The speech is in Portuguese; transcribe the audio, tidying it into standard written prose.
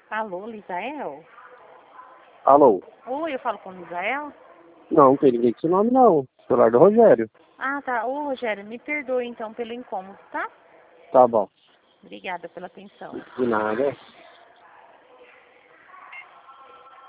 Alô, Lisael? Alô? Oi, eu falo com o Lisael? Não tem ninguém com esse nome, não. Celular do Rogério. Ah, tá. Ô, Rogério, me perdoe então pelo incômodo, tá? Tá bom. Obrigada pela atenção. De nada.